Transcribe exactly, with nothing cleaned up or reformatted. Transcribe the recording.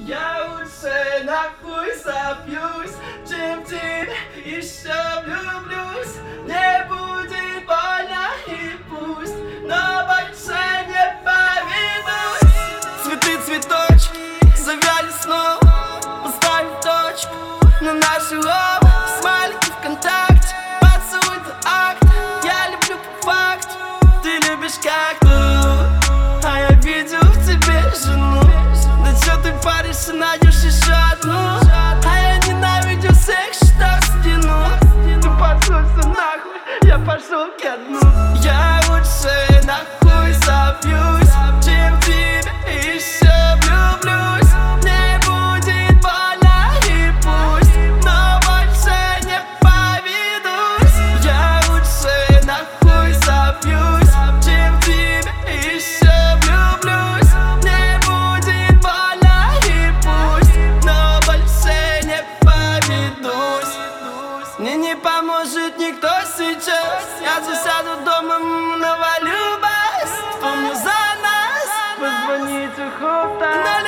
Я лучше нахуй забьюсь, чем тебе еще влюблюсь. Не будет больно и пусть, но больше не поведусь. Цветы, цветочки, завяли снова. Поставим точку на наши лоб. Смайлики ВКонтакте, поцелуй это акт. Я люблю по факту, ты любишь как-то. А я видел в тебе жену. Да чё ты паришься, найдешь еще одну. А я ненавидел всех, что стену. Ты послушай нахуй, я пошел ко дну. Я лучше нахуй забьюсь, чем тебе еще влюблюсь. Не будет больно и пусть, но больше не поведусь. Я лучше нахуй забьюсь, чем тебе еще влюблюсь. Не будет больно и пусть, но больше не поведусь. Мне не поможет никто сейчас. Я засяду дома, навалю бас. Помню за нас, позвонить уху.